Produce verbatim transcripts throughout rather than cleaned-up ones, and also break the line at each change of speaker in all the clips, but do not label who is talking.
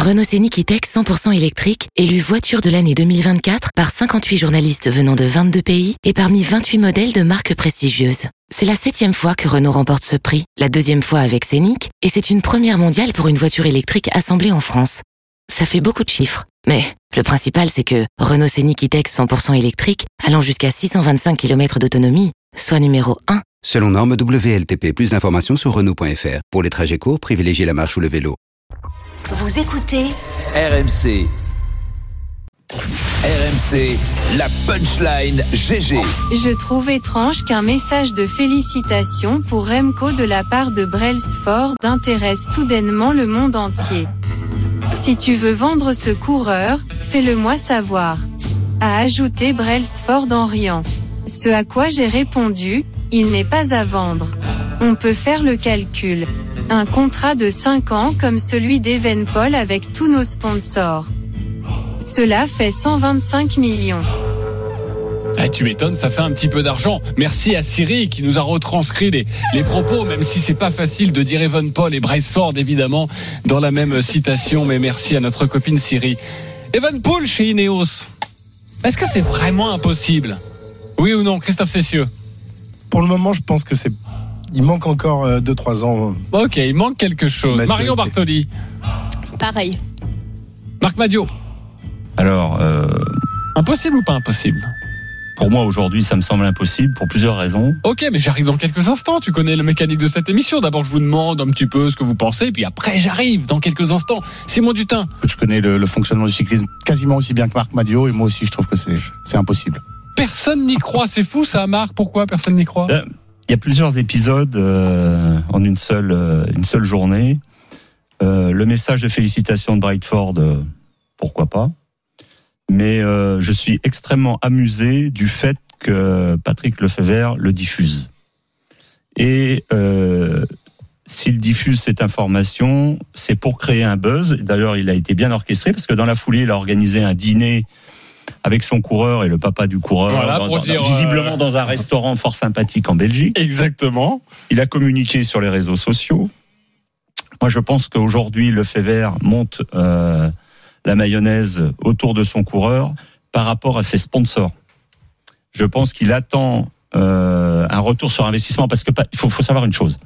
Renault Scénic E-Tech cent pour cent électrique, élu voiture de l'année deux mille vingt-quatre par cinquante-huit journalistes venant de vingt-deux pays et parmi vingt-huit modèles de marques prestigieuses. C'est la septième fois que Renault remporte ce prix, la deuxième fois avec Scénic, et c'est une première mondiale pour une voiture électrique assemblée en France. Ça fait beaucoup de chiffres, mais le principal c'est que Renault Scénic E-Tech cent pour cent électrique, allant jusqu'à six cent vingt-cinq kilomètres d'autonomie, soit numéro un.
Selon norme W L T P, plus d'informations sur Renault point F R. Pour les trajets courts, privilégiez la marche ou le vélo.
Vous écoutez
R M C. R M C, la punchline G G.
Je trouve étrange qu'un message de félicitations pour Remco de la part de Brailsford intéresse soudainement le monde entier. Si tu veux vendre ce coureur, fais-le-moi savoir. A ajouté Brailsford en riant. Ce à quoi j'ai répondu, il n'est pas à vendre. On peut faire le calcul. Un contrat de cinq ans comme celui d'Evenepoel avec tous nos sponsors. Cela fait cent vingt-cinq millions.
Ah, tu m'étonnes, ça fait un petit peu d'argent. Merci à Siri qui nous a retranscrit les, les propos, même si c'est pas facile de dire Evenepoel et Brailsford évidemment dans la même citation, mais merci à notre copine Siri. Evenepoel chez Ineos. Est-ce que c'est vraiment impossible ? Oui ou non, Christophe Cessieux ?
Pour le moment, je pense que c'est il manque encore deux trois ans.
Ok, il manque quelque chose. Marion Bartoli.
Pareil.
Marc Madiot.
Alors, euh,
impossible ou pas impossible ?
Pour moi, aujourd'hui, ça me semble impossible pour plusieurs raisons.
Ok, mais j'arrive dans quelques instants. Tu connais la mécanique de cette émission. D'abord, je vous demande un petit peu ce que vous pensez, puis après, j'arrive dans quelques instants. Simon Dutin.
Je connais le, le fonctionnement du cyclisme quasiment aussi bien que Marc Madiot, et moi aussi, je trouve que c'est, c'est impossible.
Personne n'y croit. C'est fou, ça, Marc. Pourquoi personne n'y croit ?
euh, Il y a plusieurs épisodes euh, en une seule, euh, une seule journée. Euh, le message de félicitations de Brailsford, euh, pourquoi pas. Mais euh, je suis extrêmement amusé du fait que Patrick Lefebvre le diffuse. Et euh, s'il diffuse cette information, c'est pour créer un buzz. D'ailleurs, il a été bien orchestré parce que dans la foulée, il a organisé un dîner avec son coureur et le papa du coureur,
voilà,
dans,
pour
dans,
dire,
visiblement
euh...
dans un restaurant fort sympathique en Belgique.
Exactement.
Il a communiqué sur les réseaux sociaux. Moi, je pense qu'aujourd'hui, Lefebvre monte euh, la mayonnaise autour de son coureur par rapport à ses sponsors. Je pense qu'il attend euh, un retour sur investissement parce que il faut, faut savoir une chose.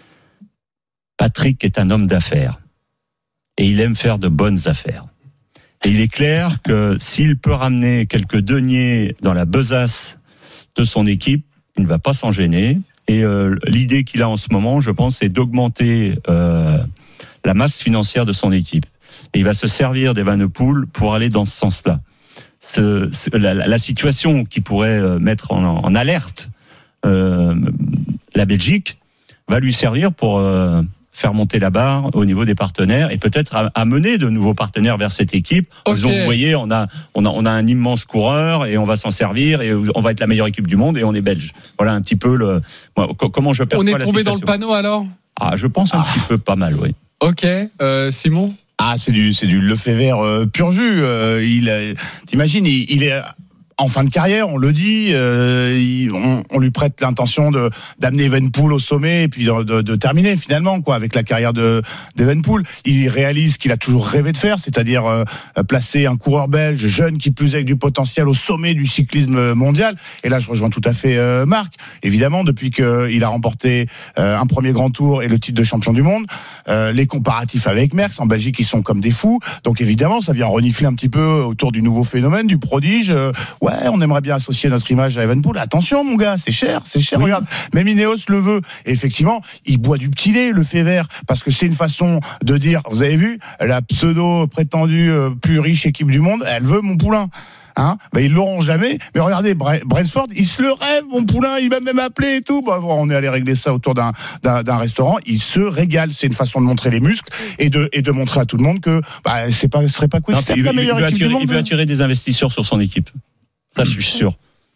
Patrick est un homme d'affaires et il aime faire de bonnes affaires. Et il est clair que s'il peut ramener quelques deniers dans la besace de son équipe, il ne va pas s'en gêner. Et euh, l'idée qu'il a en ce moment, je pense, c'est d'augmenter euh, la masse financière de son équipe. Et il va se servir d'Evenepoel pour aller dans ce sens-là. Ce, ce, la, la situation qui pourrait mettre en, en alerte euh, la Belgique va lui servir pour euh, faire monter la barre au niveau des partenaires et peut-être amener de nouveaux partenaires vers cette équipe. En disant, vous voyez, on a, on a, on a un immense coureur et on va s'en servir et on va être la meilleure équipe du monde et on est belge. Voilà un petit peu le. Moi, comment je perçois la situation.
On est tombé dans le panneau alors ?
Ah, je pense un ah. petit peu pas mal, oui.
Ok, euh, Simon.
Ah, c'est du, c'est du Lefebvre euh, pur jus. Euh, il, euh, t'imagines, il, il est en fin de carrière, on le dit. Euh, il, on, on lui prête l'intention de d'amener Evenepoel au sommet et puis de, de, de terminer finalement quoi avec la carrière de d'Evenepoel. Il réalise ce qu'il a toujours rêvé de faire, c'est-à-dire euh, placer un coureur belge jeune qui plus est avec du potentiel au sommet du cyclisme mondial. Et là, je rejoins tout à fait euh, Marc. Évidemment, depuis qu'il a remporté euh, un premier grand tour et le titre de champion du monde, euh, les comparatifs avec Merckx en Belgique, ils sont comme des fous. Donc évidemment, ça vient renifler un petit peu autour du nouveau phénomène, du prodige. Euh, ouais, on aimerait bien associer notre image à Evenepoel. Attention, mon gars, c'est cher, c'est cher. Oui. Regarde, même Ineos le veut. Et effectivement, il boit du petit lait, Lefebvre, parce que c'est une façon de dire, vous avez vu, la pseudo prétendue euh, plus riche équipe du monde, elle veut mon poulain. Hein, ben ils l'auront jamais. Mais regardez, Brailsford, il se le rêve, mon poulain, il m'a même appelé et tout. Bon, on est allé régler ça autour d'un, d'un, d'un restaurant. Il se régale. C'est une façon de montrer les muscles et de, et de montrer à tout le monde que bah, c'est pas, ce serait pas Quick Step la meilleure équipe
attirer,
du monde.
Il veut attirer des investisseurs sur son équipe. Ça, je suis sûr.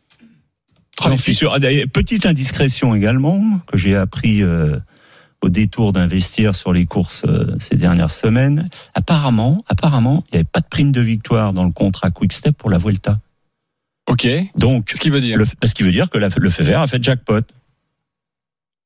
J'en suis sûr. Petite indiscrétion également que j'ai appris euh, au détour d'investir sur les courses euh, ces dernières semaines. Apparemment, apparemment, il n'y avait pas de prime de victoire dans le contrat Quick Step pour la Vuelta.
Ok.
Donc,
ce qui veut dire,
le, ce qui veut dire que la, Lefebvre a fait jackpot.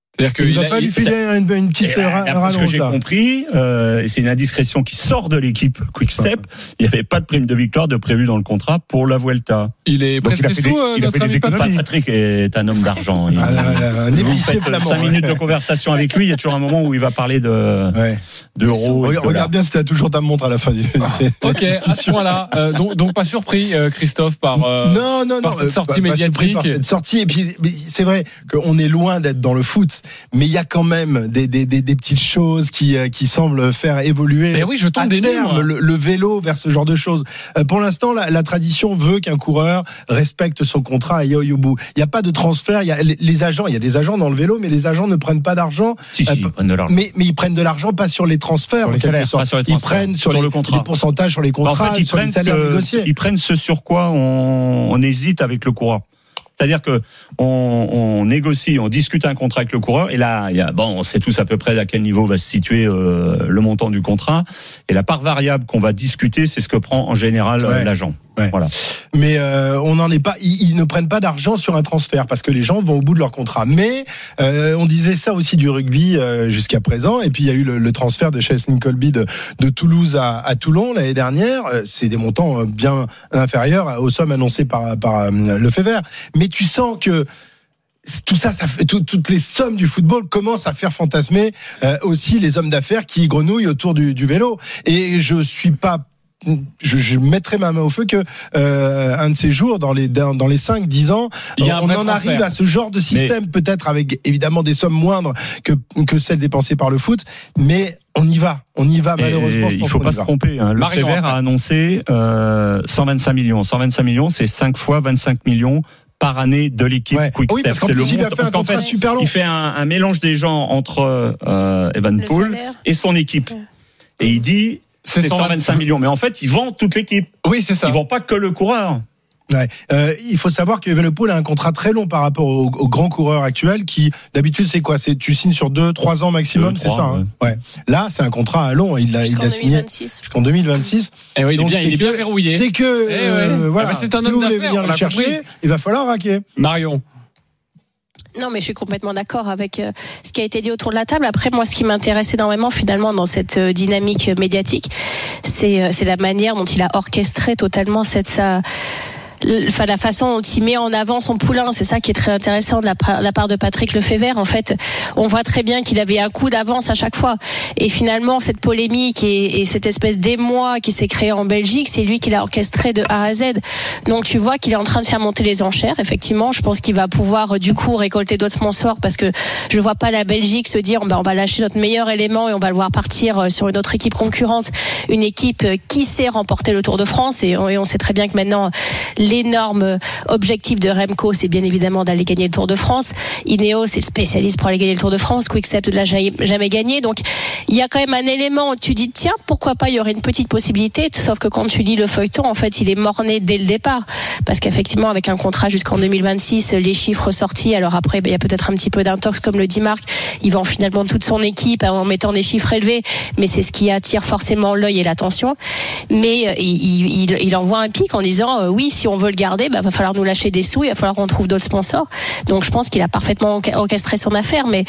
C'est-à-dire
Il ne
qu'il
va
a-
pas
il-
lui filer une, une petite
Et,
ra-
euh, parce que
rallonge
j'ai
là.
compris, euh, et c'est une indiscrétion qui sort de l'équipe Quick-Step, il n'y avait pas de prime de victoire de prévu dans le contrat pour la Vuelta.
Il est
Donc,
près
il a
de ses
fait
sous,
des-
euh,
il a
notre
fait des
ami Patrick.
économies.
Patrick est un homme d'argent. Il-
Ah, là, là, un
Vous
épicier
faites
flamand.
cinq minutes de conversation avec lui, il y a toujours un moment où il va parler de,
Ouais.
d'euros. et de
Regarde,
dollars.
regarde bien si t'as toujours ta montre à la fin du.
Ok, à ce point-là, euh, donc, donc pas surpris, euh, Christophe, par. euh,
non, non, non.
par cette
euh,
sortie
pas- pas surpris
médiatique.
par cette sortie. Et puis, mais c'est vrai qu'on est loin d'être dans le foot, mais il y a quand même des, des, des, des petites choses qui, euh, qui semblent faire évoluer.
Mais oui, je tombe
à
des nues,
terme,
moi.
le, le vélo vers ce genre de choses. Euh, pour l'instant, la, la tradition veut qu'un coureur respecte son contrat et aille au bout. Il n'y a pas de transfert. Il y a les, les agents. Il y a des agents dans le vélo, mais les agents ne prennent pas d'argent.
Si, si,
Euh,
ils prennent de l'argent.
Mais, mais ils prennent de l'argent pas sur les transferts,
Sur les
en quelque
salaires,
sorte.
pas sur les
Ils
transferts,
prennent sur,
sur
les,
le contrat.
les pourcentages sur les
En
contrats,
fait, ils
sur les
prennent,
salaires
que-
négociés.
ils prennent ce sur quoi on, on hésite avec le coureur. C'est-à-dire que on, on négocie, on discute un contrat avec le coureur, et là, il y a, bon, on sait tous à peu près à quel niveau va se situer euh, le montant du contrat, et la part variable qu'on va discuter, c'est ce que prend en général
Ouais.
euh, l'agent.
Ouais.
Voilà.
Mais euh, on n'en est pas. Ils, ils ne prennent pas d'argent sur un transfert parce que les gens vont au bout de leur contrat. Mais euh, on disait ça aussi du rugby euh, jusqu'à présent. Et puis il y a eu le, le transfert de Cheslin Colby de, de Toulouse à, à Toulon l'année dernière. Euh, C'est des montants euh, bien inférieurs aux sommes annoncées par, par euh, Lefebvre. Mais tu sens que tout ça, ça fait, tout, toutes les sommes du football commencent à faire fantasmer euh, aussi les hommes d'affaires qui grenouillent autour du, du vélo. Et je suis pas Je, je mettrai ma main au feu que euh, un de ces jours, dans les dans, dans les cinq dix ans,
Il y a un
on
vrai
en
transfert.
arrive à ce genre de système, mais peut-être avec évidemment des sommes moindres que que celles dépensées par le foot, mais on y va, on y va malheureusement.
Et
je
il
pense
faut
qu'on
pas
y
se
va.
tromper. Hein. Le
Marion,
Prévert
après.
a annoncé euh, cent vingt-cinq millions. cent vingt-cinq millions, c'est cinq fois vingt-cinq millions par année de l'équipe
Ouais.
Quick
Oui,
Step.
parce qu'en
C'est le
plus, il a
montant-
fait un
parce qu'en
contrat
fait,
super long.
il fait un, un mélange des gens entre euh, Evenepoel
salaire.
et son équipe. Et il dit
C'est
c'est cent vingt-cinq millions, mais en fait, ils vendent toute l'équipe.
Oui, c'est ça.
Ils vendent pas que le coureur.
Ouais. Euh, il faut savoir que Evenepoel a un contrat très long par rapport aux, aux grands coureurs actuels qui, d'habitude, c'est quoi? C'est tu signes sur deux, trois ans maximum,
Deux,
c'est
trois,
ça. Hein ouais. Là, c'est un contrat long. Il l'a, il
Jusqu'en
l'a
deux mille
signé
vingt-six.
jusqu'en deux mille vingt-six.
Eh oui, il est
Donc,
bien,
c'est
il est bien
que-
verrouillé.
C'est que
Eh
euh,
ouais.
voilà.
Ah bah, c'est un
Si
homme
vous voulez
d'affaires,
venir
on
le
l'a
chercher,
compris.
il va falloir raquer.
Marion.
Non, mais je suis complètement d'accord avec euh, ce qui a été dit autour de la table. Après, moi, ce qui m'intéresse énormément, finalement, dans cette euh, dynamique euh, médiatique, c'est euh, c'est la manière dont il a orchestré totalement cette sa Enfin, la façon dont il met en avant son poulain, c'est ça qui est très intéressant de la, part- la part de Patrick Lefebvre. En fait, on voit très bien qu'il avait un coup d'avance à chaque fois. Et finalement, cette polémique et, et cette espèce d'émoi qui s'est créée en Belgique, c'est lui qui l'a orchestré de A à Z. Donc, tu vois qu'il est en train de faire monter les enchères. Effectivement, je pense qu'il va pouvoir du coup récolter d'autres sponsors parce que je vois pas la Belgique se dire, bah, on va lâcher notre meilleur élément et on va le voir partir sur une autre équipe concurrente, une équipe qui sait remporter le Tour de France. Et on, et on sait très bien que maintenant, l'énorme objectif de Remco, c'est bien évidemment d'aller gagner le Tour de France. Ineos, c'est le spécialiste pour aller gagner le Tour de France. Quick-Step ne l'a jamais gagné. Donc, il y a quand même un élément où tu dis, tiens, pourquoi pas, il y aurait une petite possibilité. Sauf que quand tu lis le feuilleton, en fait, il est morné dès le départ. Parce qu'effectivement, avec un contrat jusqu'en deux mille vingt-six, les chiffres sortis, alors après, il y a peut-être un petit peu d'intox, comme le dit Marc. Il vend finalement toute son équipe en mettant des chiffres élevés. Mais c'est ce qui attire forcément l'œil et l'attention. Mais euh, il, il, il envoie un pic en disant, euh, oui, si on veut le garder, bah, va falloir nous lâcher des sous, il va falloir qu'on trouve d'autres sponsors. Donc je pense qu'il a parfaitement orchestré son affaire, mais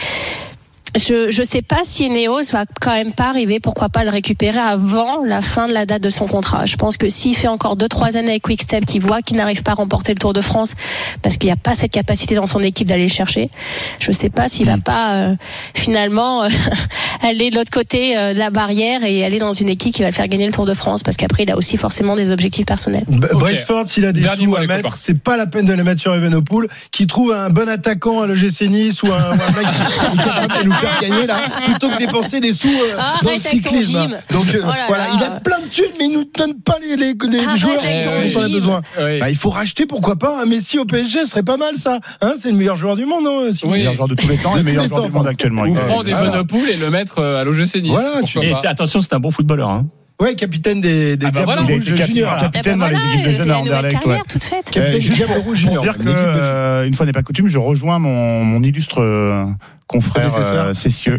je je sais pas si Ineos va quand même pas arriver, pourquoi pas le récupérer avant la fin de la date de son contrat. Je pense que s'il fait encore deux trois années avec Quick-Step, qu'il voit qu'il n'arrive pas à remporter le Tour de France parce qu'il n'y a pas cette capacité dans son équipe d'aller le chercher, je sais pas s'il va pas euh, finalement euh, aller de l'autre côté euh, de la barrière et aller dans une équipe qui va le faire gagner le Tour de France, parce qu'après il a aussi forcément des objectifs personnels.
B-
Ok.
Braceford, s'il a des
Dernier
sous
mot,
à
les
mettre,
copains.
c'est pas la peine de les mettre sur Evenepoel, qui trouve un bon attaquant à l'O G C Nice ou un, ou un mec qui est capable de nous faire gagner là, plutôt que dépenser des sous euh,
Arrête
dans le
avec ton
cyclisme.
gym.
Donc euh,
Oh là
voilà,
là.
il a plein de thunes, mais il nous donne pas les, les, les
Arrête
joueurs
avec ton
dont on a
gym.
besoin.
Oui.
Bah, il faut racheter, pourquoi pas, un Messi au P S G, ce serait pas mal ça. Hein, c'est le meilleur joueur du monde, non Simon
Oui.
Meilleur joueur de tous les temps et
De
meilleur
tous les
joueur
temps,
du monde
pardon.
actuellement.
Ou
Ouais,
prendre
voilà.
Evenepoel et le mettre à l'O G C Nice.
Voilà,
Pourquoi
Et
pas.
attention, c'est un bon footballeur. Hein.
Ouais, capitaine des, des
Ah bah
Diables
voilà,
Il a
Rouges
été cap-
juniors.
capitaine
Ah bah
dans
voilà,
les équipes de
c'est
jeunes
la
à
nouvelle
Anderlecht. ouais.
carrière toute faite.
Capitaine
Euh,
des
juste
Diables Rouges
Pour
juniors.
dire que,
l'équipe de-
euh, une fois n'est pas coutume, je rejoins mon, mon illustre euh, confrère euh, Cessieux.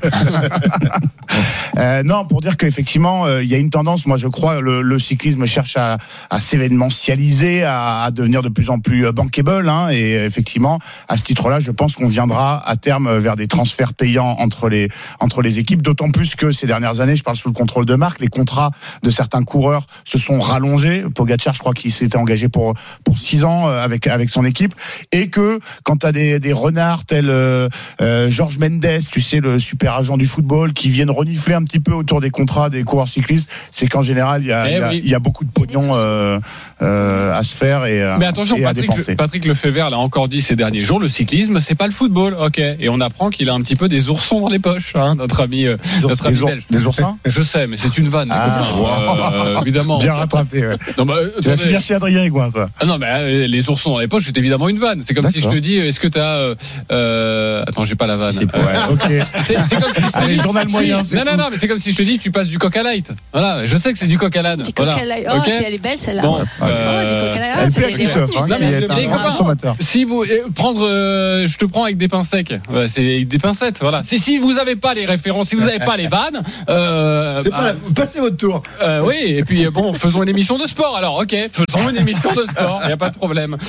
euh, non, pour dire qu'effectivement, il euh, y a une tendance. Moi, je crois le, le cyclisme cherche à, à s'événementialiser, à, à devenir de plus en plus bankable. Hein, et effectivement, à ce titre-là, je pense qu'on viendra à terme vers des transferts payants entre les entre les équipes. D'autant plus que ces dernières années, je parle sous le contrôle de Marc, les contrats de certains coureurs se sont rallongés. Pogacar, je crois qu'il s'était engagé pour pour six ans avec avec son équipe, et que quand tu as des des renards tels euh, euh, Georges Mendes, tu sais, le super agent du football, qui viennent renifler un petit peu autour des contrats des coureurs cyclistes, c'est qu'en général il y a il y, oui. y a beaucoup de pognon euh, euh, à se faire et
mais attention,
et
Patrick, le, Patrick Lefebvre l'a encore dit ces derniers jours, le cyclisme c'est pas le football, ok, et on apprend qu'il a un petit peu des oursons dans les poches, hein, notre ami euh, notre ami
des, ours,
belge.
Des oursins,
je sais, mais c'est une vanne.
Ah,
euh, évidemment.
Bien rattrapé. Ouais. Non, bah, tu vas finir chez Adrien Aigouin, ça.
Ah non, mais euh, les oursons dans les poches, c'est évidemment une vanne. C'est comme D'accord. si je te dis, est-ce que t'as euh, euh, attends, j'ai pas la vanne.
C'est, ouais, ok.
C'est, c'est comme si je te
Allez,
dis,
journal moyen.
Si, non, non, non, mais c'est comme si je te dis, tu passes du Coca Light. Voilà, je sais que c'est du Coca Light.
Du
voilà.
Coca Light. Oh, okay. C'est, elle est belle celle-là.
Bon,
euh, oh, du Coca Light.
Elle plaît à Christophe. Hein,
il est un consommateur. Si vous prendre, euh, je te prends avec des pincettes. Ouais, c'est avec des pincettes. Voilà. Si si vous avez pas les références, si vous avez pas les vannes, euh,
c'est pas, passez votre tour.
Euh, oui, et puis bon, faisons une émission de sport. Alors, ok, faisons une émission de sport. Il y a pas de problème.